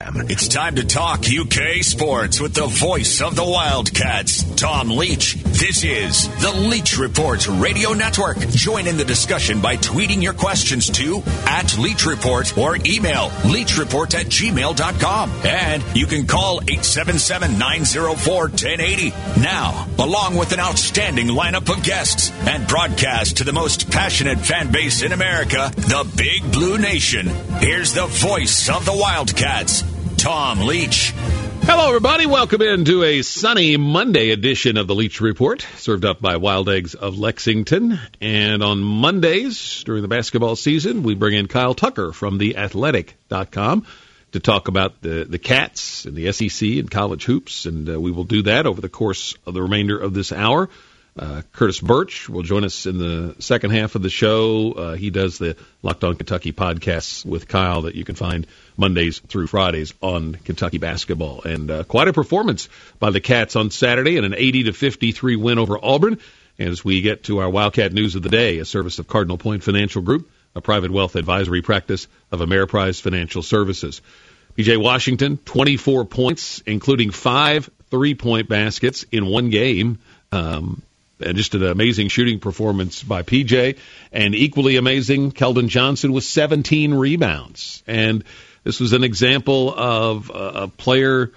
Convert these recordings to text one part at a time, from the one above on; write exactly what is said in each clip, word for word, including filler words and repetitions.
M. It's time to talk U K sports with the voice of the Wildcats, Tom Leach. This is the Leach Report Radio Network. Join in the discussion by tweeting your questions to at Leach Report or email leachreport at gmail dot com. And you can call eight seven seven, nine oh four, one oh eight oh. Now, along with an outstanding lineup of guests and broadcast to the most passionate fan base in America, the Big Blue Nation, here's the voice of the Wildcats, Tom Leach. Hello, everybody. Welcome into a sunny Monday edition of the Leach Report, served up by Wild Eggs of Lexington. And on Mondays, during the basketball season, we bring in Kyle Tucker from the athletic dot com to talk about the, the Cats and the S E C and college hoops. And uh, we will do that over the course of the remainder of this hour. Uh, Curtis Birch will join us in the second half of the show. Uh, he does the Locked On Kentucky podcasts with Kyle that you can find Mondays through Fridays on Kentucky basketball. And uh, quite a performance by the Cats on Saturday in an eighty to fifty-three win over Auburn. As we get to our Wildcat News of the Day, a service of Cardinal Point Financial Group, a private wealth advisory practice of Ameriprise Financial Services. P J Washington, twenty-four points, including five three-point baskets in one game. Um, And just an amazing shooting performance by P J. And equally amazing, Keldon Johnson with seventeen rebounds. And this was an example of a player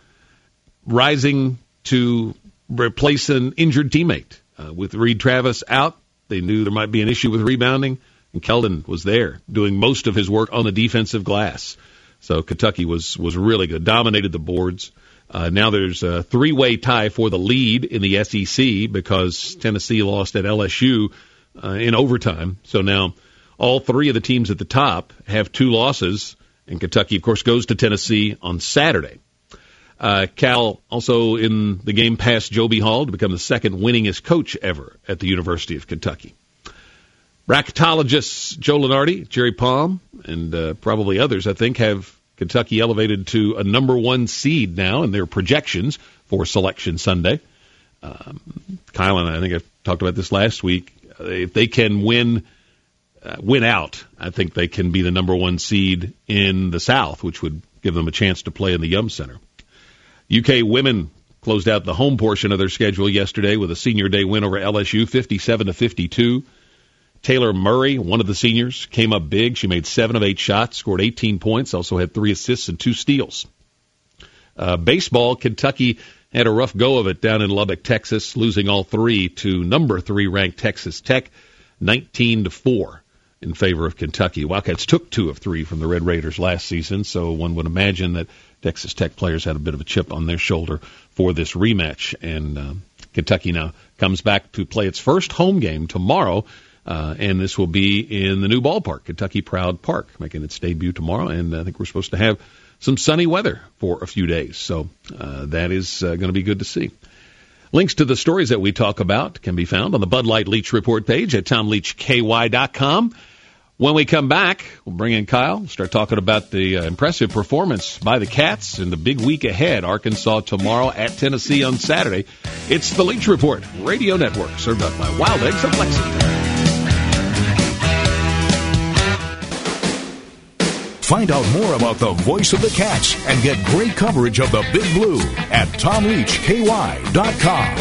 rising to replace an injured teammate. Uh, with Reed Travis out, they knew there might be an issue with rebounding, and Keldon was there doing most of his work on the defensive glass. So Kentucky was, was really good, dominated the boards. Uh, now there's a three-way tie for the lead in the S E C because Tennessee lost at L S U uh, in overtime. So now all three of the teams at the top have two losses, and Kentucky, of course, goes to Tennessee on Saturday. Uh, Cal also in the game past Joby Hall to become the second winningest coach ever at the University of Kentucky. Bracketologists Joe Lunardi, Jerry Palm, and uh, probably others, I think, have Kentucky elevated to a number one seed now in their projections for Selection Sunday. Um, Kyle and I, I think I talked about this last week. If they can win uh, win out, I think they can be the number one seed in the South, which would give them a chance to play in the Yum Center. U K women closed out the home portion of their schedule yesterday with a senior day win over L S U, fifty-seven to fifty-two. Taylor Murray, one of the seniors, came up big. She made seven of eight shots, scored eighteen points, also had three assists and two steals. Uh, baseball, Kentucky had a rough go of it down in Lubbock, Texas, losing all three to number three ranked Texas Tech, nineteen to four in favor of Kentucky. Wildcats took two of three from the Red Raiders last season, so one would imagine that Texas Tech players had a bit of a chip on their shoulder for this rematch. And uh, Kentucky now comes back to play its first home game tomorrow. Uh, and this will be in the new ballpark, Kentucky Proud Park, making its debut tomorrow. And I think we're supposed to have some sunny weather for a few days. So uh, that is uh, going to be good to see. Links to the stories that we talk about can be found on the Bud Light Leach Report page at tom leach k y dot com. When we come back, we'll bring in Kyle, start talking about the uh, impressive performance by the Cats and the big week ahead. Arkansas tomorrow at Tennessee on Saturday. It's the Leach Report Radio Network, served up by Wild Eggs of Lexington. Find out more about the voice of the Cats and get great coverage of the Big Blue at tom leach k y dot com.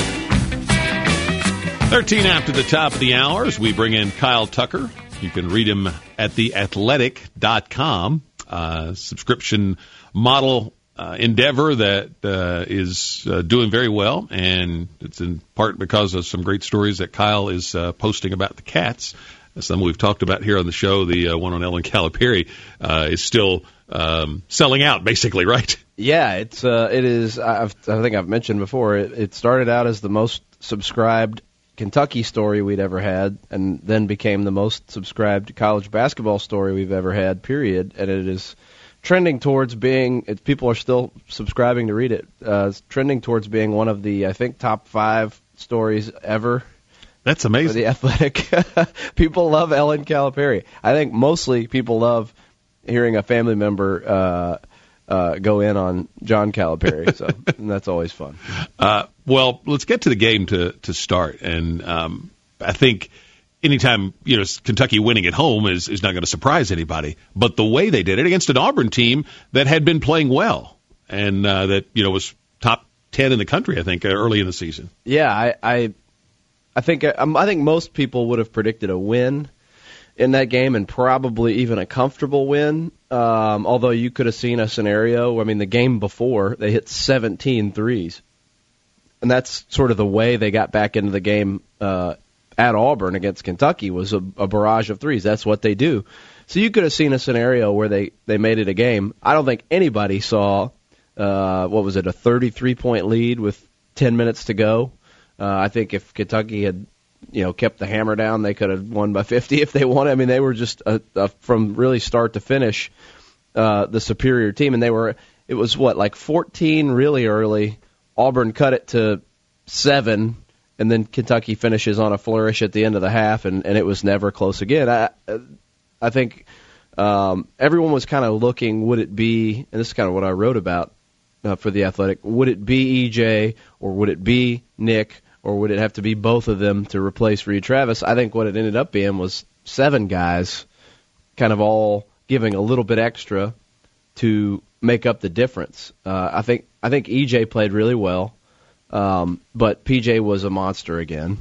thirteen after the top of the hour as we bring in Kyle Tucker. You can read him at the athletic dot com, uh, subscription model uh, endeavor that uh, is uh, doing very well, and it's in part because of some great stories that Kyle is uh, posting about the Cats. Some we've talked about here on the show. The uh, one on Ellen Calipari uh, is still um, selling out, basically, right? Yeah, it's uh, it is. I've, I think I've mentioned before. It, it started out as the most subscribed Kentucky story we'd ever had, and then became the most subscribed college basketball story we've ever had. Period. And it is trending towards being. It, people are still subscribing to read it. Uh, it's trending towards being one of the, I think, top five stories ever. That's amazing. For the Athletic. People love Ellen Calipari. I think mostly people love hearing a family member uh, uh, go in on John Calipari. So and that's always fun. Uh, well, let's get to the game to, to start. And um, I think anytime, you know, Kentucky winning at home is, is not going to surprise anybody. But the way they did it against an Auburn team that had been playing well and uh, that, you know, was top ten in the country, I think, uh, early in the season. Yeah, I I, I think um, I think most people would have predicted a win in that game, and probably even a comfortable win. Um, although you could have seen a scenario, I mean, the game before, they hit seventeen threes. And that's sort of the way they got back into the game uh, at Auburn against Kentucky, was a, a barrage of threes. That's what they do. So you could have seen a scenario where they, they made it a game. I don't think anybody saw, uh, what was it, a thirty-three point lead with ten minutes to go. Uh, I think if Kentucky had, you know, kept the hammer down, they could have won by fifty if they wanted. I mean, they were just a, a, from really start to finish uh, the superior team, and they were. It was what, like fourteen really early. Auburn cut it to seven, and then Kentucky finishes on a flourish at the end of the half, and, and it was never close again. I I think um, everyone was kind of looking, would it be, and this is kind of what I wrote about uh, for The Athletic, would it be E J or would it be Nick? Or would it have to be both of them to replace Reed Travis? I think what it ended up being was seven guys kind of all giving a little bit extra to make up the difference. Uh, I think I think E J played really well, um, but P J was a monster again.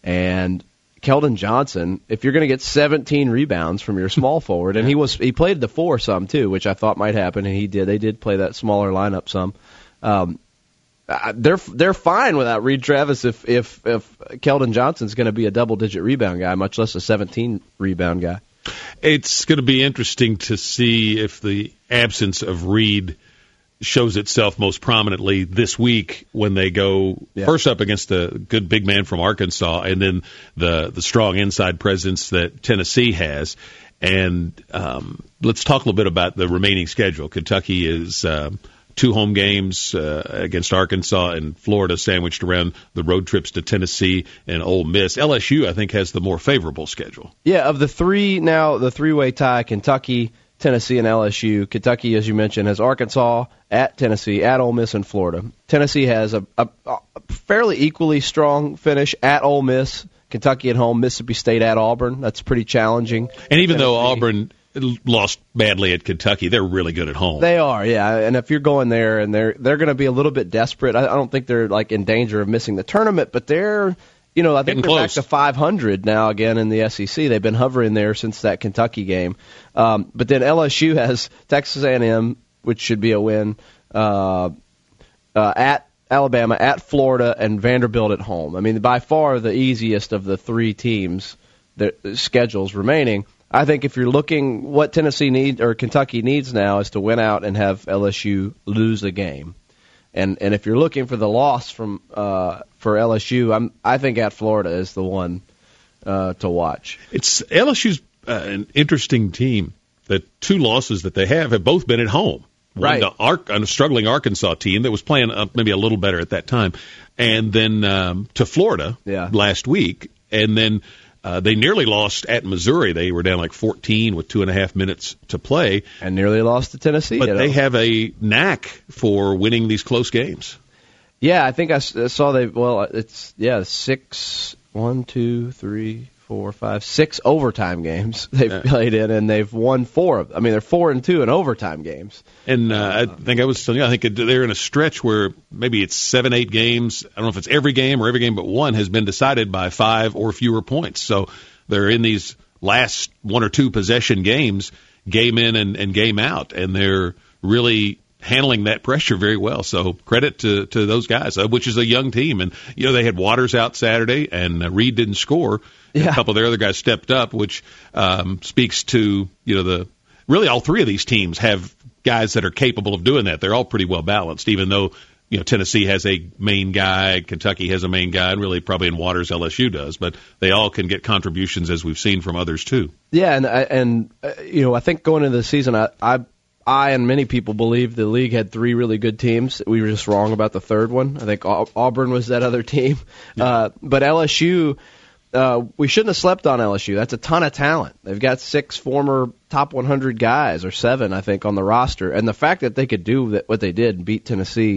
And Keldon Johnson, if you're going to get seventeen rebounds from your small forward, and he was he played the four some too, which I thought might happen, and he did. They did play that smaller lineup some. Um, They're they're fine without Reed Travis if if if Keldon Johnson's going to be a double digit rebound guy, much less a seventeen rebound guy. It's going to be interesting to see if the absence of Reed shows itself most prominently this week when they go yeah. first up against a good big man from Arkansas, and then the the strong inside presence that Tennessee has. And um, let's talk a little bit about the remaining schedule. Kentucky is. Um, Two home games uh, against Arkansas and Florida sandwiched around the road trips to Tennessee and Ole Miss. L S U, I think, has the more favorable schedule. Yeah, of the three now, the three-way tie, Kentucky, Tennessee, and L S U. Kentucky, as you mentioned, has Arkansas, at Tennessee, at Ole Miss, and Florida. Tennessee has a, a, a fairly equally strong finish at Ole Miss, Kentucky at home, Mississippi State at Auburn. That's pretty challenging. And even Tennessee. though Auburn lost badly at Kentucky, they're really good at home. They are, yeah. And if you're going there, and they're they're going to be a little bit desperate. I, I don't think they're like in danger of missing the tournament, but they're, you know, I think Getting they're close. back to five hundred now again in the S E C. They've been hovering there since that Kentucky game. Um, but then L S U has Texas A and M, which should be a win, uh, uh, at Alabama, at Florida, and Vanderbilt at home. I mean, by far the easiest of the three teams, the schedules remaining. I think if you're looking, what Tennessee needs or Kentucky needs now is to win out and have L S U lose a game, and and if you're looking for the loss from uh, for L S U, I'm I think at Florida is the one uh, to watch. It's L S U's uh, an interesting team. The two losses that they have have both been at home. One Right, to Ar- a struggling Arkansas team that was playing uh, maybe a little better at that time, and then um, to Florida yeah. last week, and then. Uh, they nearly lost at Missouri. They were down like fourteen with two and a half minutes to play. And nearly lost to Tennessee. But they have a knack for winning these close games. Yeah, I think I saw they, well, it's, yeah, six, one, two, three, four, five, six overtime games they've yeah. played in, and they've won four of them. I mean, they're four and two in overtime games. And uh, I think I was telling you, I think they're in a stretch where maybe it's seven, eight games. I don't know if it's every game or every game but one has been decided by five or fewer points. So they're in these last one or two possession games, game in and, and game out, and they're really handling that pressure very well. So credit to, to those guys, uh, which is a young team. And, you know, they had Waters out Saturday, and uh, Reed didn't score. Yeah. A couple of their other guys stepped up, which um, speaks to, you know, the really all three of these teams have guys that are capable of doing that. They're all pretty well balanced, even though, you know, Tennessee has a main guy, Kentucky has a main guy, and really probably in Waters L S U does. But they all can get contributions, as we've seen from others, too. Yeah, and, and uh, you know, I think going into the season, I, I I and many people believe the league had three really good teams. We were just wrong about the third one. I think Auburn was that other team. Yeah. Uh, but L S U, uh, we shouldn't have slept on L S U. That's a ton of talent. They've got six former top one hundred guys, or seven, I think, on the roster. And the fact that they could do that, what they did and beat Tennessee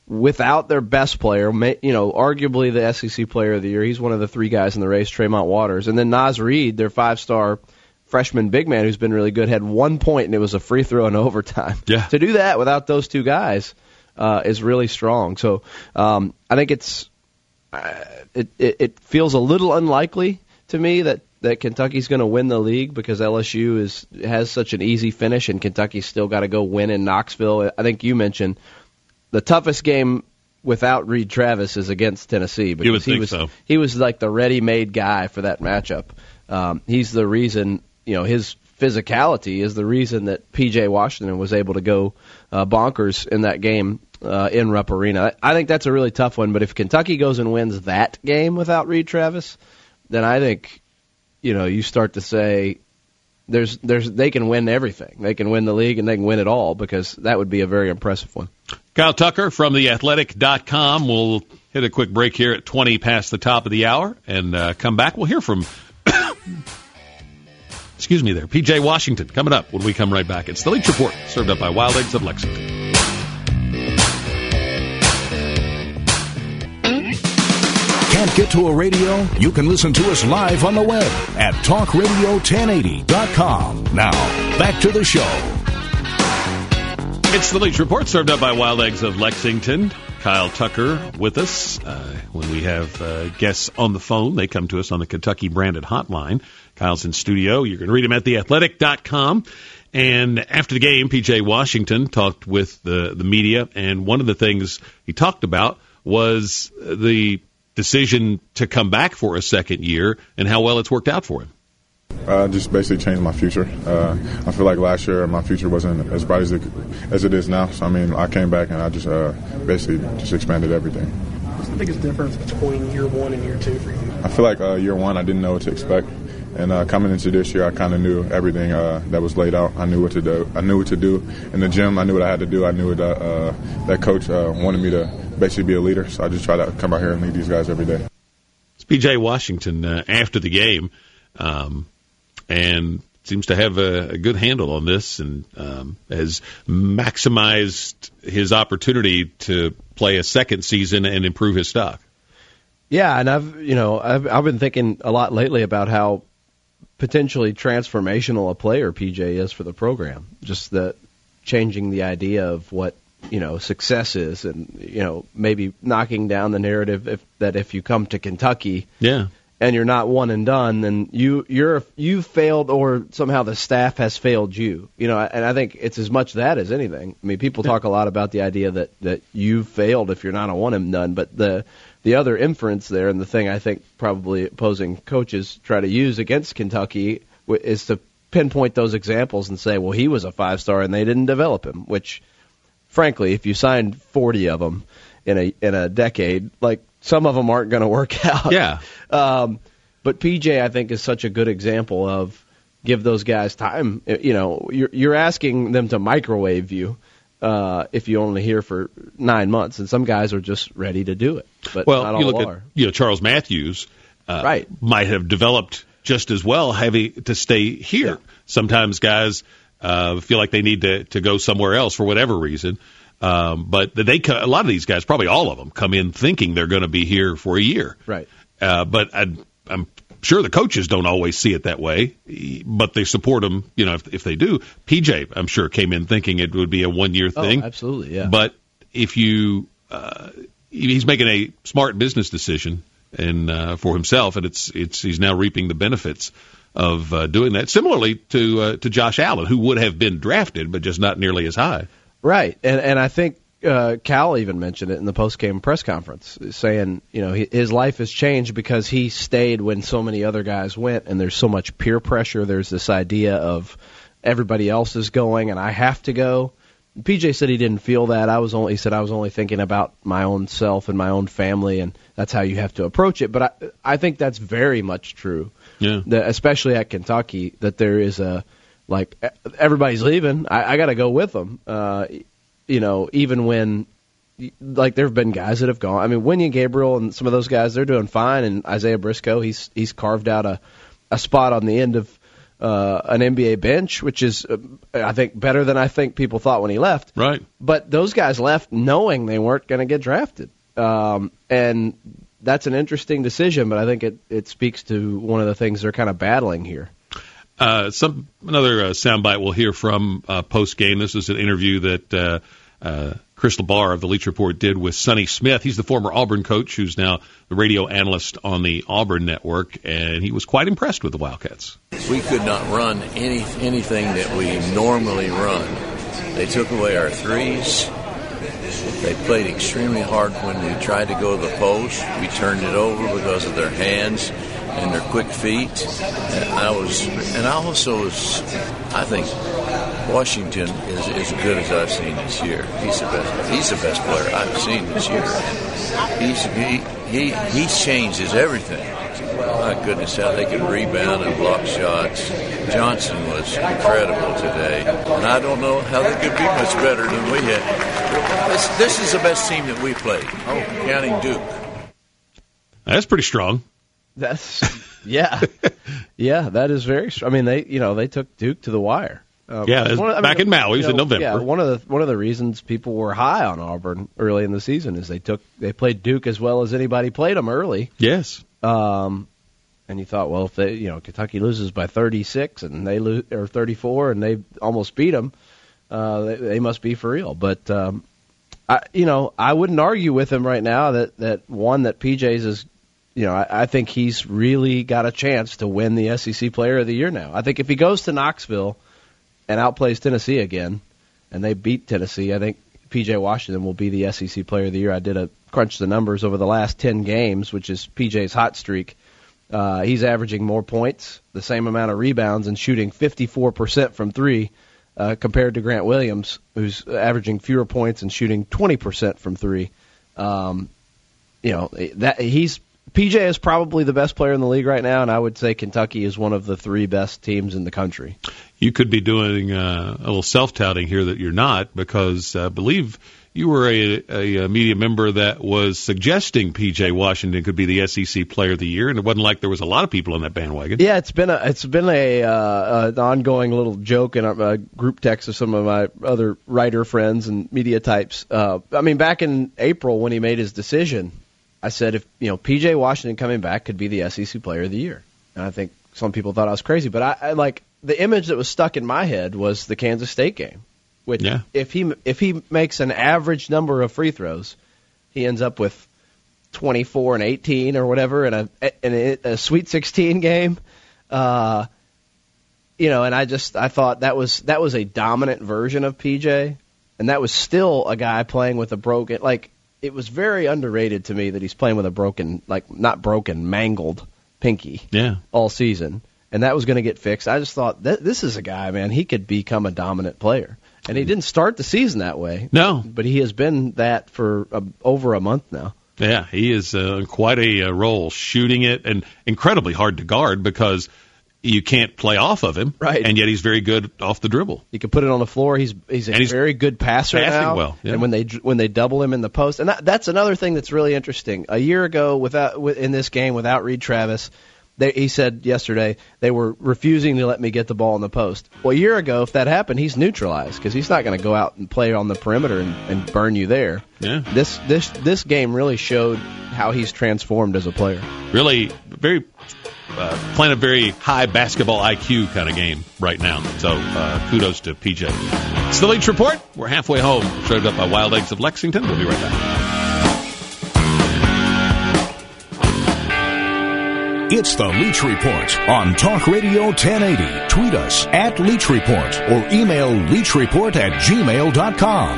without their best player, you know, arguably the S E C Player of the Year. He's one of the three guys in the race, Tremont Waters. And then Naz Reid, their five-star freshman big man who's been really good, had one point, and it was a free throw in overtime. Yeah. To do that without those two guys uh, is really strong. So um, I think it's uh, it, it, it feels a little unlikely to me that, that Kentucky's going to win the league because L S U is has such an easy finish, and Kentucky's still got to go win in Knoxville. I think you mentioned the toughest game without Reed Travis is against Tennessee because you would he think was so. he was like the ready-made guy for that matchup. Um, he's the reason, you know, his physicality is the reason that P J Washington was able to go uh, bonkers in that game uh, in Rupp Arena. I, I think that's a really tough one. But if Kentucky goes and wins that game without Reed Travis, then I think, you know, you start to say there's there's they can win everything. They can win the league and they can win it all because that would be a very impressive one. Kyle Tucker from the athletic dot com. We'll hit a quick break here at twenty past the top of the hour and uh, come back. We'll hear from, excuse me there, P J Washington coming up when we come right back. It's the Leach Report, served up by Wild Eggs of Lexington. Can't get to a radio? You can listen to us live on the web at talk radio ten eighty dot com. Now, back to the show. It's the Leach Report, served up by Wild Eggs of Lexington. Kyle Tucker with us. Uh, when we have uh, guests on the phone, they come to us on the Kentucky-branded hotline. Kyle's in studio. You can read him at the athletic dot com. And after the game, P J Washington talked with the, the media, and one of the things he talked about was the decision to come back for a second year and how well it's worked out for him. Uh, just basically changed my future. Uh, I feel like last year my future wasn't as bright as it, as it is now. So, I mean, I came back and I just uh, basically just expanded everything. What's the biggest difference between year one and year two for you? I feel like uh, year one I didn't know what to expect. And uh, coming into this year, I kind of knew everything uh, that was laid out. I knew what to do. I knew what to do in the gym. I knew what I had to do. I knew that uh, that coach uh, wanted me to basically be a leader. So I just try to come out here and lead these guys every day. It's P J Washington uh, after the game, um, and seems to have a, a good handle on this, and um, has maximized his opportunity to play a second season and improve his stock. Yeah, and I've you know I've I've been thinking a lot lately about how potentially transformational a player P J is for the program. Just the changing the idea of what, you know, success is, and, you know, maybe knocking down the narrative if, that if you come to Kentucky yeah. and you're not one and done, then you you're you've failed, or somehow the staff has failed you. You know, and I think it's as much that as anything. I mean, people talk a lot about the idea that that you've failed if you're not a one and done, but the the other inference there, and the thing I think probably opposing coaches try to use against Kentucky, is to pinpoint those examples and say, well, he was a five-star and they didn't develop him, which, frankly, if you signed forty of them in a in a decade, like, some of them aren't going to work out. Yeah. Um, but P J, I think, is such a good example of give those guys time. You know, you're, you're asking them to microwave you uh, if you only here for nine months, and some guys are just ready to do it. But well, not you all look are. at you know Charles Matthews, uh, right. might have developed just as well having to stay here. Yeah. Sometimes guys uh, feel like they need to, to go somewhere else for whatever reason. Um, but they a lot of these guys, probably all of them, come in thinking they're going to be here for a year. Right. Uh, but I, I'm sure the coaches don't always see it that way, but they support them, you know, if, if they do. P J, I'm sure, came in thinking it would be a one-year thing. Oh, absolutely, yeah. But if you uh, he's making a smart business decision and uh, for himself, and it's it's he's now reaping the benefits of uh, doing that. Similarly to uh, to Josh Allen, who would have been drafted, but just not nearly as high. Right, and and I think uh, Cal even mentioned it in the post-game press conference, saying, you know, he, his life has changed because he stayed when so many other guys went, and there's so much peer pressure. There's this idea of everybody else is going and I have to go. P J said he didn't feel that. I was only he said I was only thinking about my own self and my own family, and that's how you have to approach it. But I I think that's very much true. Yeah. That, especially at Kentucky, that there is a like everybody's leaving. I, I got to go with them. Uh, you know, even when like there have been guys that have gone. I mean, Wenyen Gabriel and some of those guys, they're doing fine. And Isaiah Briscoe, he's he's carved out a a spot on the end of uh, an N B A bench, which is, uh, I think, better than I think people thought when he left. Right. But those guys left knowing they weren't going to get drafted. Um, and that's an interesting decision, but I think it, it speaks to one of the things they're kind of battling here. Uh, some another uh, soundbite we'll hear from uh, post game. This is an interview that uh, uh, Chris LeBar of the Leach Report did with Sonny Smith. He's the former Auburn coach, who's now the radio analyst on the Auburn network, and he was quite impressed with the Wildcats. We could not run any anything that we normally run. They took away our threes. They played extremely hard when we tried to go to the post. We turned it over because of their hands and their quick feet. And I was, and I also was, I think Washington is as good as I've seen this year. He's the best. He's the best player I've seen this year. He's he he he changes everything. My goodness, how they can rebound and block shots. Johnson was incredible today, and I don't know how they could be much better than we had. This, this is the best team that we played. Oh, counting Duke. That's pretty strong. That's yeah, yeah. That is very. I mean, they you know they took Duke to the wire. Um, yeah, of, I mean, back in Maui, it was in November. Yeah, one of the one of the reasons people were high on Auburn early in the season is they took they played Duke as well as anybody played them early. Yes. Um, and you thought, well, if they you know Kentucky loses by thirty-six and they lose or thirty-four and they almost beat them, uh, they, they must be for real. But um, I you know I wouldn't argue with him right now that that one that P J's is. You know, I, I think he's really got a chance to win the S E C Player of the Year now. I think if he goes to Knoxville and outplays Tennessee again, and they beat Tennessee, I think P J Washington will be the S E C Player of the Year. I did a crunch the numbers over the last ten games, which is P J's hot streak. Uh, he's averaging more points, the same amount of rebounds, and shooting fifty-four percent from three uh, compared to Grant Williams, who's averaging fewer points and shooting twenty percent from three. Um, you know, that he's P J is probably the best player in the league right now, and I would say Kentucky is one of the three best teams in the country. You could be doing uh, a little self-touting here that you're not, because I believe you were a, a, a media member that was suggesting P J Washington could be the S E C Player of the Year, and it wasn't like there was a lot of people on that bandwagon. Yeah, it's been a it's been a uh, an ongoing little joke in a group text of some of my other writer friends and media types. Uh, I mean, back in April when he made his decision, I said if you know P J Washington coming back could be the S E C Player of the Year, and I think some people thought I was crazy, but I, I like the image that was stuck in my head was the Kansas State game. Which, yeah. if he if he makes an average number of free throws, he ends up with twenty-four and eighteen or whatever in a in a, a Sweet sixteen game. Uh, you know, and I just I thought that was that was a dominant version of P J, and that was still a guy playing with a broken like it was very underrated to me that he's playing with a broken like not broken mangled pinky. Yeah. All season, and that was going to get fixed. I just thought th- this is a guy, man. He could become a dominant player. And he didn't start the season that way. No. But he has been that for uh, over a month now. Yeah, he is uh, quite a uh, role, shooting it, and incredibly hard to guard because you can't play off of him. Right. And yet he's very good off the dribble. You can put it on the floor. He's he's a and he's very good passer passing now. well. Yeah. And when they when they double him in the post, and that, that's another thing that's really interesting. A year ago, without in this game without Reed Travis, They, he said yesterday they were refusing to let me get the ball in the post. Well, a year ago, if that happened, he's neutralized because he's not going to go out and play on the perimeter and, and burn you there. Yeah. This this this game really showed how he's transformed as a player. Really, very uh, playing a very high basketball I Q kind of game right now. So uh, kudos to P J. It's the Leach Report. We're halfway home. Showed up by Wild Eggs of Lexington. We'll be right back. It's the Leach Report on Talk Radio ten eighty. Tweet us at Leach Report or email leachreport at gmail dot com.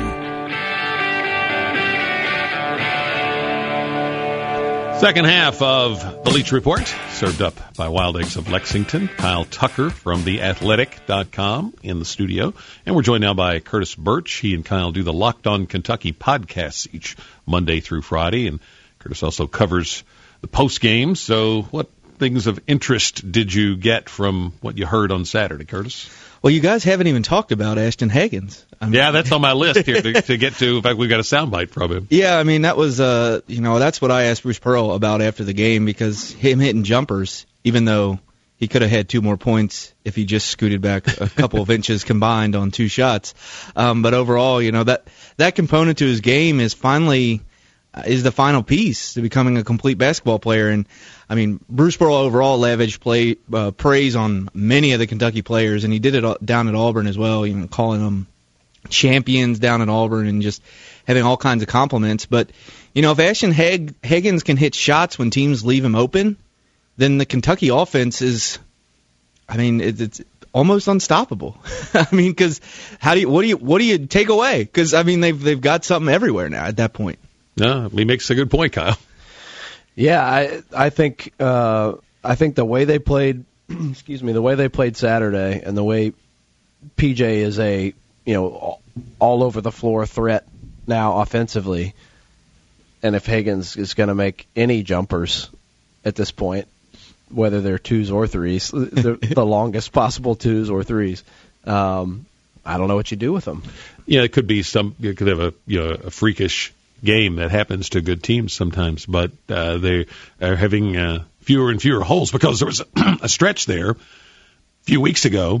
Second half of the Leach Report, served up by Wild Eggs of Lexington. Kyle Tucker from the athletic dot com in the studio. And we're joined now by Curtis Birch. He and Kyle do the Locked On Kentucky podcasts each Monday through Friday. And Curtis also covers the post game. So what things of interest did you get from what you heard on Saturday, Curtis? Well, you guys haven't even talked about Ashton Hagens. I mean, yeah, that's on my list here to, to get to. In fact, we've got a soundbite from him. Yeah, I mean, that was, uh, you know, that's what I asked Bruce Pearl about after the game because him hitting jumpers, even though he could have had two more points if he just scooted back a couple of inches combined on two shots. Um, but overall, you know, that that component to his game is finally uh, is the final piece to becoming a complete basketball player. And I mean, Bruce Pearl overall lavished play uh, praise on many of the Kentucky players, and he did it down at Auburn as well. You know, calling them champions down at Auburn and just having all kinds of compliments. But you know, if Ashton Hag- Higgins can hit shots when teams leave him open, then the Kentucky offense is, I mean, it, it's almost unstoppable. I mean, because how do you, what do you, what do you take away? Because I mean, they've they've got something everywhere now at that point. No, he makes a good point, Kyle. Yeah, I I think uh, I think the way they played, excuse me, the way they played Saturday, and the way P J is a you know all over the floor threat now offensively, and if Higgins is going to make any jumpers at this point, whether they're twos or threes, the, the longest possible twos or threes. Um, I don't know what you do with them. Yeah, it could be some. You could have a you know a freakish game that happens to good teams sometimes, but uh, they are having uh, fewer and fewer holes because there was a, a stretch there a few weeks ago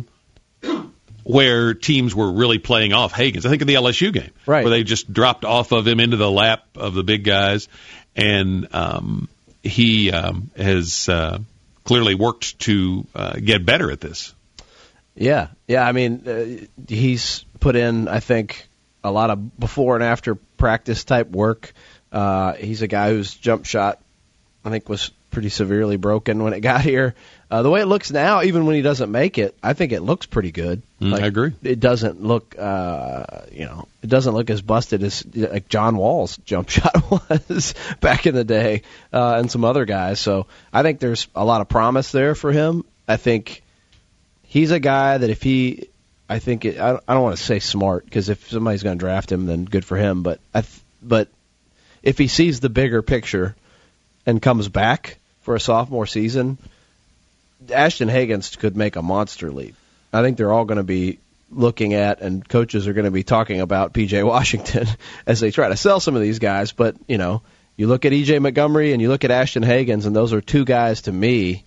where teams were really playing off Higgins. I think of the L S U game, right, where they just dropped off of him into the lap of the big guys, and um, he um, has. Uh, clearly worked to uh, get better at this. Yeah, yeah. I mean, uh, he's put in, I think, a lot of before and after practice type work. Uh, he's a guy whose jump shot, I think, was pretty severely broken when it got here. Uh, the way it looks now, even when he doesn't make it, I think it looks pretty good. Mm, like, I agree. It doesn't look, uh, you know, it doesn't look as busted as like John Wall's jump shot was back in the day, uh, and some other guys. So I think there's a lot of promise there for him. I think he's a guy that if he, I think it, I, I don't want to say smart because if somebody's going to draft him, then good for him. But I, th- but if he sees the bigger picture and comes back for a sophomore season, Ashton Higgins could make a monster leap. I think they're all going to be looking at, and coaches are going to be talking about P J Washington as they try to sell some of these guys. But, you know, you look at E J Montgomery and you look at Ashton Higgins, and those are two guys to me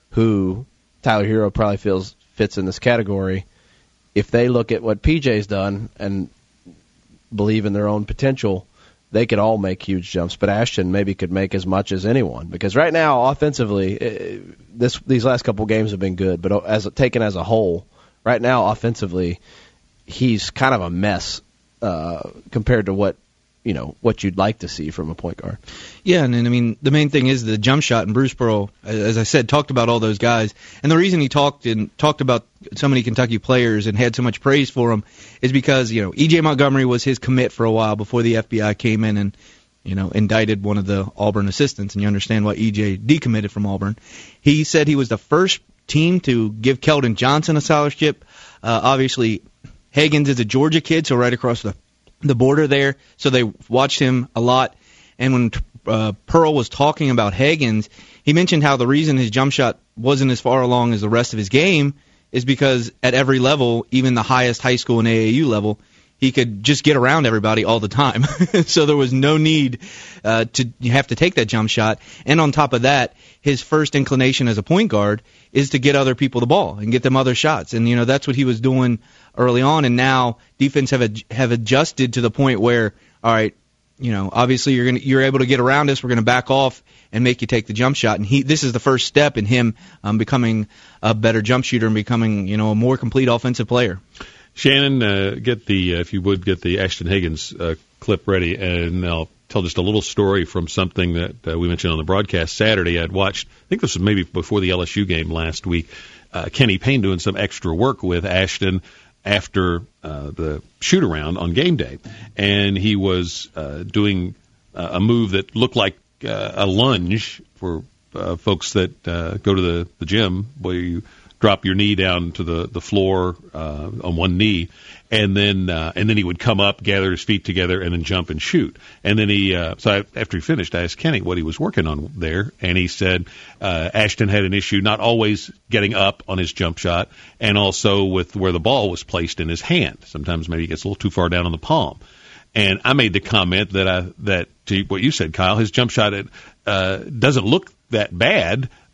who Tyler Hero probably feels fits in this category. If they look at what P J's done and believe in their own potential, they could all make huge jumps, but Ashton maybe could make as much as anyone. Because right now, offensively, this these last couple games have been good, but as taken as a whole, right now, offensively, he's kind of a mess uh, compared to what you know what you'd like to see from a point guard. Yeah, and, and I mean the main thing is the jump shot, and Bruce Pearl, as I said, talked about all those guys, and the reason he talked and talked about so many Kentucky players and had so much praise for them is because you know E J Montgomery was his commit for a while before the F B I came in and you know indicted one of the Auburn assistants, and you understand why E J decommitted from Auburn. He said he was the first team to give Keldon Johnson a scholarship. Uh, obviously, Higgins is a Georgia kid, so right across the the border there, so they watched him a lot. And when uh, Pearl was talking about Higgins, he mentioned how the reason his jump shot wasn't as far along as the rest of his game is because at every level, even the highest high school and A A U level, he could just get around everybody all the time. So there was no need uh, to have to take that jump shot. And on top of that, his first inclination as a point guard is to get other people the ball and get them other shots. And, you know, that's what he was doing early on. And now defense have ad- have adjusted to the point where, all right, you know, obviously you're gonna, you're able to get around us. We're going to back off and make you take the jump shot. And he this is the first step in him um, becoming a better jump shooter and becoming, you know, a more complete offensive player. Shannon, uh, get the uh, if you would get the Ashton Higgins uh, clip ready, and I'll tell just a little story from something that uh, we mentioned on the broadcast Saturday. I'd watched, I think this was maybe before the L S U game last week, uh, Kenny Payne doing some extra work with Ashton after uh, the shoot-around on game day, and he was uh, doing uh, a move that looked like uh, a lunge for uh, folks that uh, go to the, the gym, where you drop your knee down to the the floor uh, on one knee, and then uh, and then he would come up, gather his feet together, and then jump and shoot. And then he uh, so I, after he finished, I asked Kenny what he was working on there, and he said uh, Ashton had an issue not always getting up on his jump shot, and also with where the ball was placed in his hand. Sometimes maybe he gets a little too far down on the palm. And I made the comment that I that to what you said, Kyle, his jump shot uh, doesn't look that bad.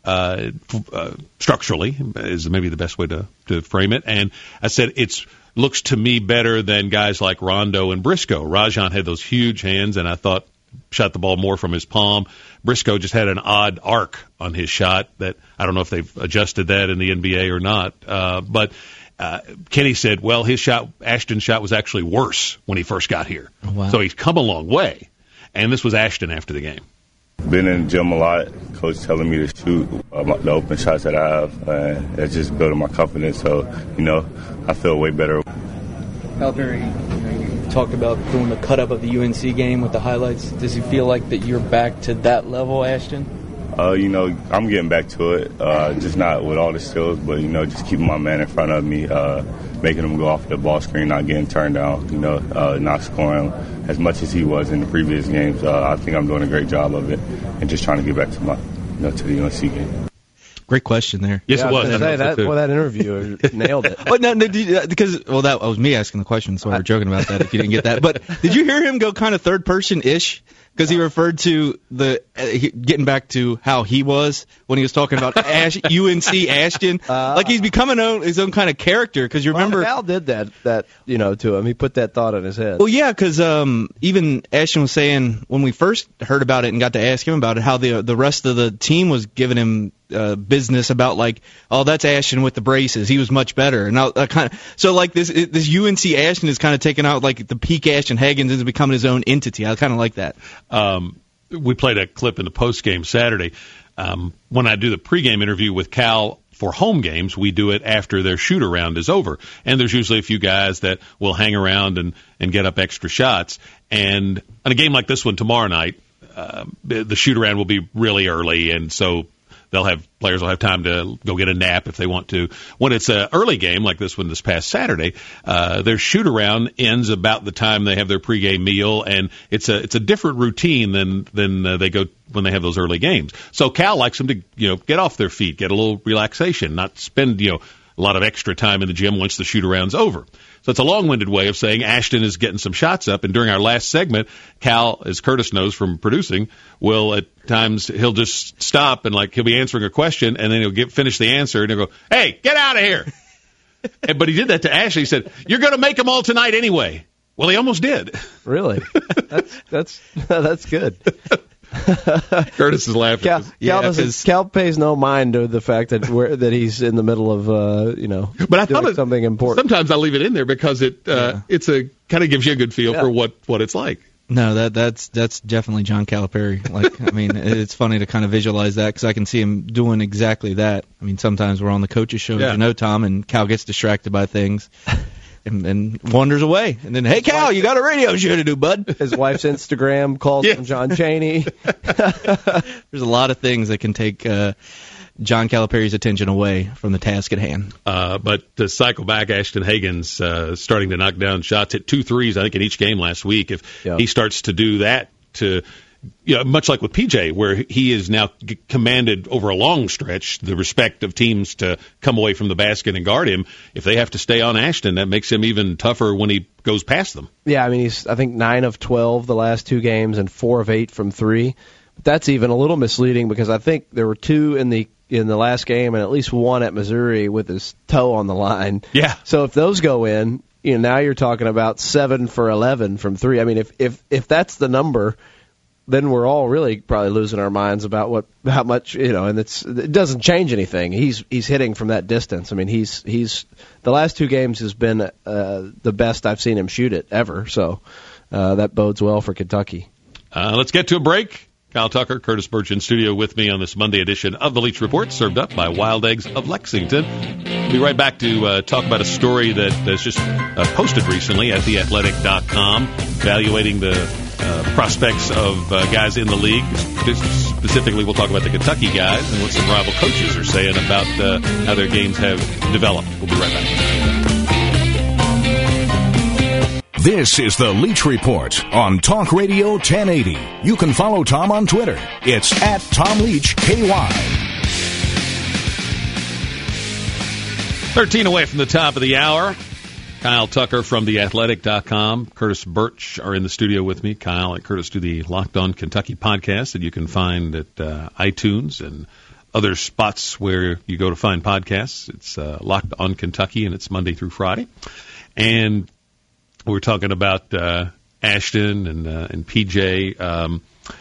uh, uh, structurally is maybe the best way to, to frame it. And I said it's looks to me better than guys like Rondo and Briscoe. Rajon had those huge hands, and I thought shot the ball more from his palm. Briscoe just had an odd arc on his shot that I don't know if they've adjusted that in the N B A or not. Uh, but uh, Kenny said, well, his shot, Ashton's shot was actually worse when he first got here. Oh, wow. So he's come a long way. And this was Ashton after the game. Been in the gym a lot. Coach telling me to shoot uh, my, the open shots that I have. Uh, it's just building my confidence. So, you know, I feel way better. Calipari, you know, you talked about doing the cut-up of the U N C game with the highlights. Does it feel like that you're back to that level, Ashton? Uh, you know, I'm getting back to it. Uh, just not with all the skills, but, you know, just keeping my man in front of me, uh, making him go off the ball screen, not getting turned down, you know, uh, not scoring as much as he was in the previous games. Uh, I think I'm doing a great job of it and just trying to get back to my, you know, to the U N C game. Great question there. Yes, yeah, it was. I was say, that, well, that interview nailed it. Oh, no, no, did, because well, that was me asking the question, so we were joking about that. If you didn't get that, but did you hear him go kind of third person ish? Because he referred to the uh, he, getting back to how he was when he was talking about Ash, U N C Ashton, uh, like he's becoming own, his own kind of character. Because you remember, well, Cal did that that you know to him. He put that thought in his head. Well, yeah, because um, even Ashton was saying when we first heard about it and got to ask him about it, how the the rest of the team was giving him uh, business about like, oh, that's Ashton with the braces. He was much better. And I, I kind of so like this this U N C Ashton is kind of taking out like the peak Ashton Hagans is becoming his own entity. I kind of like that. Um, we played a clip in the post-game Saturday. Um, when I do the pregame interview with Cal for home games, we do it after their shoot-around is over. And there's usually a few guys that will hang around and, and get up extra shots. And on a game like this one tomorrow night, uh, the, the shoot-around will be really early, and so they'll have players will have time to go get a nap if they want to. When it's an early game like this one this past Saturday, uh, their shoot around ends about the time they have their pregame meal, and it's a it's a different routine than than uh, they go when they have those early games. So Cal likes them to you know get off their feet, get a little relaxation, not spend you know a lot of extra time in the gym once the shoot around's over. So it's a long-winded way of saying Ashton is getting some shots up, and during our last segment, Cal, as Curtis knows from producing, will at times he'll just stop and like he'll be answering a question, and then he'll get finish the answer, and he'll go, "Hey, get out of here!" and, but he did that to Ashley. He said, "You're going to make them all tonight anyway." Well, he almost did. Really? That's that's that's good. Curtis is laughing. Cal, yeah, Cal, Cal pays no mind to the fact that we're, that he's in the middle of uh, you know but I doing thought it, something important. Sometimes I leave it in there because it uh, yeah. it's a kind of gives you a good feel yeah. for what, what it's like. No, that that's that's definitely John Calipari. Like, I mean, it's funny to kind of visualize that because I can see him doing exactly that. I mean, sometimes we're on the coaches show, yeah. you know, Tom, and Cal gets distracted by things. And, and wanders away. And then, hey, Cal, you got a radio show to do, bud. His wife's Instagram calls yeah. from John Chaney. There's a lot of things that can take uh, John Calipari's attention away from the task at hand. Uh, but to cycle back, Ashton Hagans uh, starting to knock down shots, hit two threes, I think, in each game last week. If yeah. he starts to do that to you know, much like with P J, where he is now g- commanded over a long stretch the respect of teams to come away from the basket and guard him. If they have to stay on Ashton, that makes him even tougher when he goes past them. Yeah, I mean, he's, I think, nine of twelve the last two games and four of eight from three. But that's even a little misleading because I think there were two in the in the last game and at least one at Missouri with his toe on the line. Yeah. So if those go in, you know, now you're talking about seven for eleven from three. I mean, if if if that's the number, then we're all really probably losing our minds about what how much, you know, and it's it doesn't change anything. He's he's hitting from that distance. I mean, he's he's the last two games has been uh, the best I've seen him shoot it ever. So uh, that bodes well for Kentucky. Uh, let's get to a break. Kyle Tucker, Curtis Birch in studio with me on this Monday edition of the Leach Report, served up by Wild Eggs of Lexington. We'll be right back to uh, talk about a story that has just uh, posted recently at the athletic dot com, evaluating the uh, prospects of uh, guys in the league. Specifically, we'll talk about the Kentucky guys and what some rival coaches are saying about uh, how their games have developed. We'll be right back. This is the Leach Report on Talk Radio ten eighty. You can follow Tom on Twitter. It's at Tom Leach K Y. thirteen away from the top of the hour. Kyle Tucker from the athletic dot com. Curtis Birch are in the studio with me. Kyle and Curtis do the Locked On Kentucky podcast that you can find at uh, iTunes and other spots where you go to find podcasts. It's uh, Locked on Kentucky, and it's Monday through Friday. And we're talking about uh, Ashton and uh, and P J, um,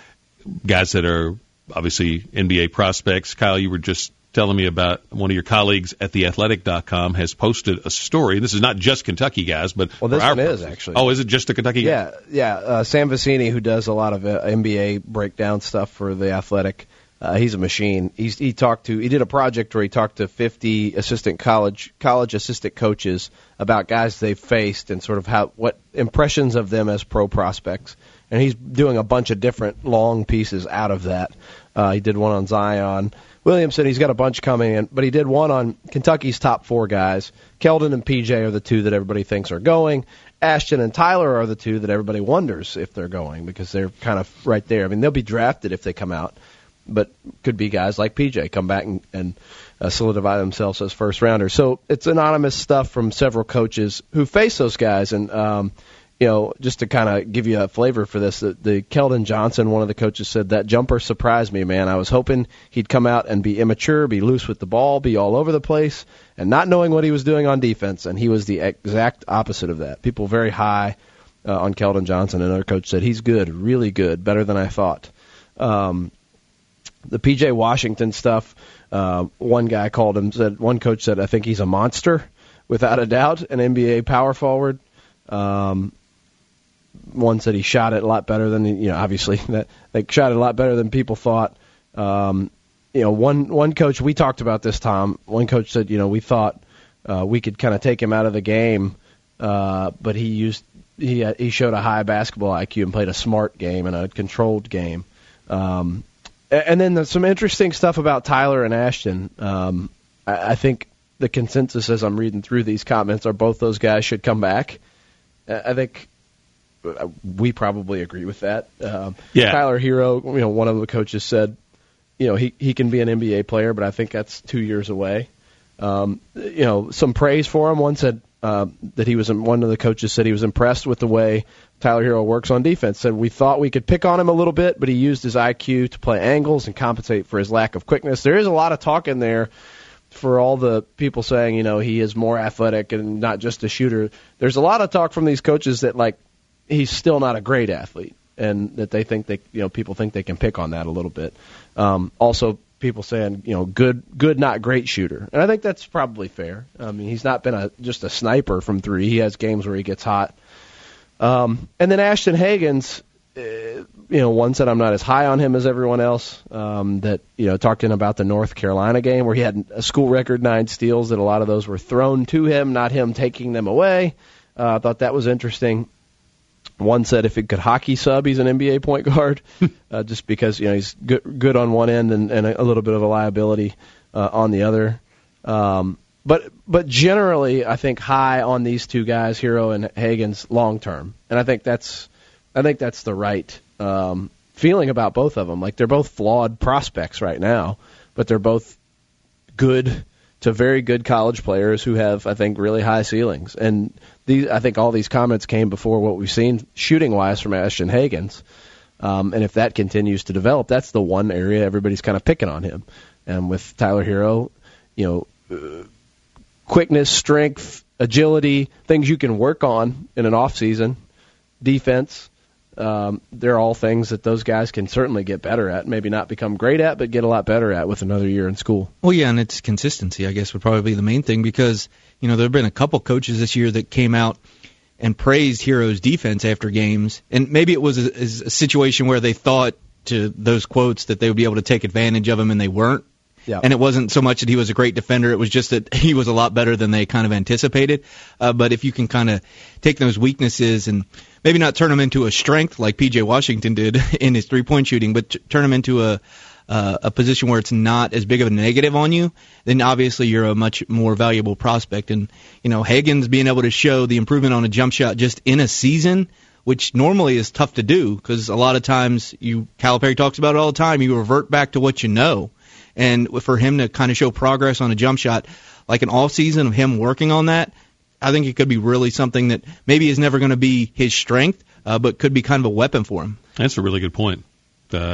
guys that are obviously N B A prospects. Kyle, you were just telling me about one of your colleagues at the athletic dot com has posted a story. This is not just Kentucky guys, but well, this for our one is purposes. actually. Oh, is it just the Kentucky yeah, guys? Yeah, yeah. Uh, Sam Vecini, who does a lot of uh, N B A breakdown stuff for the Athletic, uh, he's a machine. He's, he talked to he did a project where he talked to fifty assistant college college assistant coaches about guys they've faced and sort of how what impressions of them as pro prospects. And he's doing a bunch of different long pieces out of that. Uh, he did one on Zion Williamson. He's got a bunch coming in, but he did one on Kentucky's top four guys. Keldon and P J are the two that everybody thinks are going. Ashton and Tyler are the two that everybody wonders if they're going because they're kind of right there. I mean, they'll be drafted if they come out, but could be guys like P J come back and, and uh, solidify themselves as first rounders. So it's anonymous stuff from several coaches who face those guys. And, um, you know, just to kind of give you a flavor for this, the, the Keldon Johnson, one of the coaches said, that jumper surprised me, man. I was hoping he'd come out and be immature, be loose with the ball, be all over the place, and not knowing what he was doing on defense. And he was the exact opposite of that. People very high uh, on Keldon Johnson. Another coach said, he's good, really good, better than I thought. Um, the P J Washington stuff, uh, one guy called him, said, one coach said, I think he's a monster, without a doubt, an N B A power forward. Um, One said he shot it a lot better than, you know, obviously, that they shot it a lot better than people thought. Um, you know, one one coach, we talked about this, Tom, one coach said, you know, we thought uh, we could kind of take him out of the game, uh, but he used he had, he showed a high basketball I Q and played a smart game and a controlled game. Um, and then there's some interesting stuff about Tyler and Ashton. Um, I, I think the consensus as I'm reading through these comments are both those guys should come back. I think we probably agree with that. Um, yeah. Tyler Hero, you know, one of the coaches said, you know, he, he can be an N B A player, but I think that's two years away. Um, you know, some praise for him. One said uh, that he was, one of the coaches said he was impressed with the way Tyler Hero works on defense. Said we thought we could pick on him a little bit, but he used his I Q to play angles and compensate for his lack of quickness. There is a lot of talk in there for all the people saying, you know, he is more athletic and not just a shooter. There's a lot of talk from these coaches that, like, he's still not a great athlete, and that they think they, you know, people think they can pick on that a little bit. Um, also, people saying, you know, good, good, not great shooter, and I think that's probably fair. I mean, he's not been a just a sniper from three. He has games where he gets hot. Um, and then Ashton Hagans, uh, you know, one said I'm not as high on him as everyone else. Um, that, you know, talked to him about the North Carolina game where he had a school record nine steals. That a lot of those were thrown to him, not him taking them away. Uh, I thought that was interesting. One said if he could hockey sub, he's an N B A point guard, uh, just because, you know, he's good, good on one end and, and a, a little bit of a liability uh, on the other. Um, but but generally, I think high on these two guys, Hero and Hagans, long term, and I think that's I think that's the right um, feeling about both of them. Like, they're both flawed prospects right now, but they're both good to very good college players who have, I think, really high ceilings. And these, I think all these comments came before what we've seen shooting-wise from Ashton Hagans. Um, and if that continues to develop, that's the one area everybody's kind of picking on him. And with Tyler Hero, you know, uh, quickness, strength, agility, things you can work on in an off-season, defense, Um, they're all things that those guys can certainly get better at. Maybe not become great at, but get a lot better at with another year in school. Well, yeah, and it's consistency, I guess, would probably be the main thing, because, you know, there have been a couple coaches this year that came out and praised Hero's defense after games, and maybe it was a, a situation where they thought, to those quotes, that they would be able to take advantage of him, and they weren't. Yeah. And it wasn't so much that he was a great defender, it was just that he was a lot better than they kind of anticipated. Uh, but if you can kind of take those weaknesses and maybe not turn them into a strength like P J Washington did in his three-point shooting, but t- turn them into a uh, a position where it's not as big of a negative on you, then obviously you're a much more valuable prospect. And, you know, Hagans being able to show the improvement on a jump shot just in a season, which normally is tough to do, because a lot of times, you Calipari talks about it all the time, you revert back to what you know. And for him to kind of show progress on a jump shot, like an off season of him working on that, I think it could be really something that maybe is never going to be his strength, uh, but could be kind of a weapon for him. That's a really good point. Uh, I know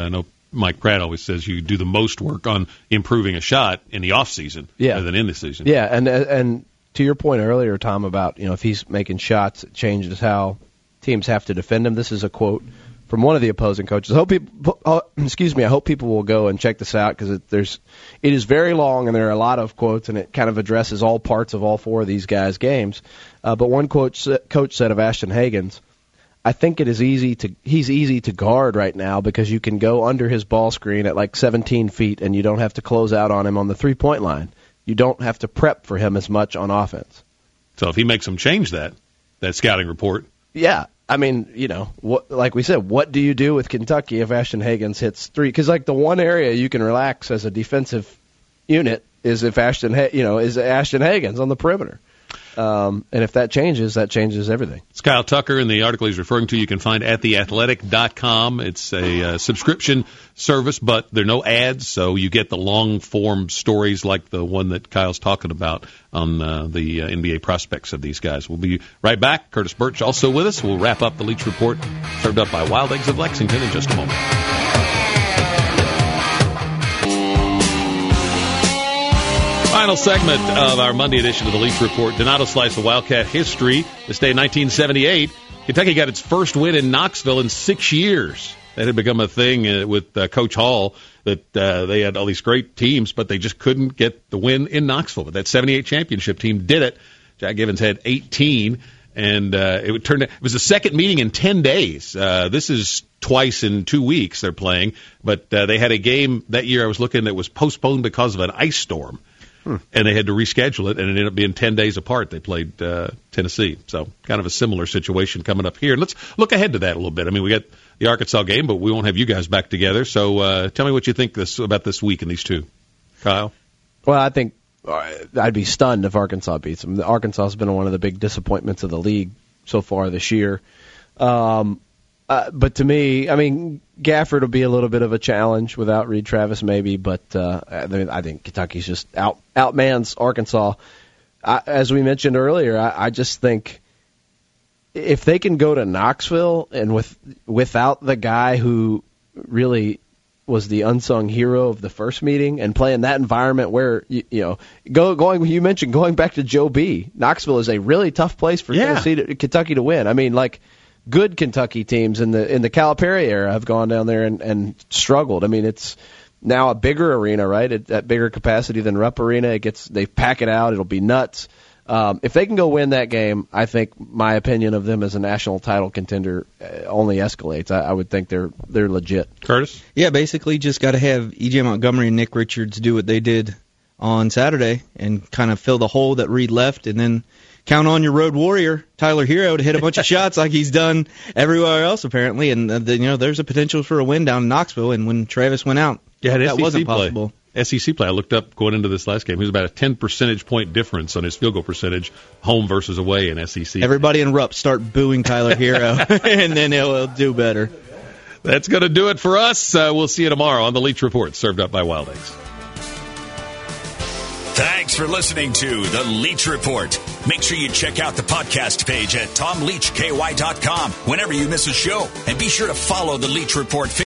Mike Pratt always says you do the most work on improving a shot in the off season yeah. rather than in the season. Yeah, and and to your point earlier, Tom, about you know if he's making shots, it changes how teams have to defend him. This is a quote from one of the opposing coaches. I hope people, uh, excuse me, I hope people will go and check this out because it, there's it is very long and there are a lot of quotes and it kind of addresses all parts of all four of these guys' games. Uh, but one quote coach said of Ashton Hagans, I think it is easy to he's easy to guard right now because you can go under his ball screen at like seventeen feet and you don't have to close out on him on the three-point line. You don't have to prep for him as much on offense. So if he makes them change that, that scouting report. Yeah. I mean, you know, what, like we said, what do you do with Kentucky if Ashton Hagans hits three? Because like the one area you can relax as a defensive unit is if Ashton, you know, is Ashton Hagans on the perimeter. Um, and if that changes, that changes everything. It's Kyle Tucker, and the article he's referring to you can find at the athletic dot com. It's a uh, subscription service, but there are no ads, so you get the long-form stories like the one that Kyle's talking about on uh, the uh, N B A prospects of these guys. We'll be right back. Curtis Birch also with us. We'll wrap up the Leach Report, served up by Wild Eggs of Lexington in just a moment. Final segment of our Monday edition of the Leach Report. Donato slice of Wildcat history. This day in nineteen seventy-eight, Kentucky got its first win in Knoxville in six years. That had become a thing uh, with uh, Coach Hall, that uh, they had all these great teams, but they just couldn't get the win in Knoxville. But that seventy-eight championship team did it. Jack Givens had eighteen, and uh, it would turn. It was the second meeting in ten days. Uh, this is twice in two weeks they're playing, but uh, they had a game that year I was looking that was postponed because of an ice storm. Hmm. And they had to reschedule it, and it ended up being ten days apart. They played uh, Tennessee. So kind of a similar situation coming up here. And let's look ahead to that a little bit. I mean, we got the Arkansas game, but we won't have you guys back together. So uh, tell me what you think this about this week in these two. Kyle? Well, I think I'd be stunned if Arkansas beats them. Arkansas has been one of the big disappointments of the league so far this year. Um, uh, but to me, I mean, Gafford will be a little bit of a challenge without Reed Travis, maybe. But uh, I, mean, I think Kentucky's just out outmans Arkansas. I, as we mentioned earlier, I, I just think if they can go to Knoxville and with without the guy who really was the unsung hero of the first meeting and play in that environment where you, you know go going you mentioned going back to Joe B. Knoxville is a really tough place for yeah. Tennessee to, Kentucky to win. I mean, like. Good Kentucky teams in the in the Calipari era have gone down there and, and struggled. I mean, it's now a bigger arena, right? At, at bigger capacity than Rupp Arena. It gets they pack it out. It'll be nuts. Um, if they can go win that game, I think my opinion of them as a national title contender uh, only escalates. I, I would think they're they're legit. Curtis? Yeah, basically just got to have E J Montgomery and Nick Richards do what they did on Saturday and kind of fill the hole that Reed left, and then count on your road warrior, Tyler Hero, to hit a bunch of shots like he's done everywhere else, apparently. And, uh, the, you know, there's a potential for a win down in Knoxville. And when Travis went out, yeah, that S E C wasn't play. possible. S E C play, I looked up going into this last game. He was about a ten percentage point difference on his field goal percentage, home versus away in S E C. Everybody in Rupp start booing Tyler Hero, and then he'll, he'll do better. That's going to do it for us. Uh, we'll see you tomorrow on the Leach Report, served up by Wild Eggs. Thanks for listening to The Leach Report. Make sure you check out the podcast page at tom leach k y dot com whenever you miss a show. And be sure to follow The Leach Report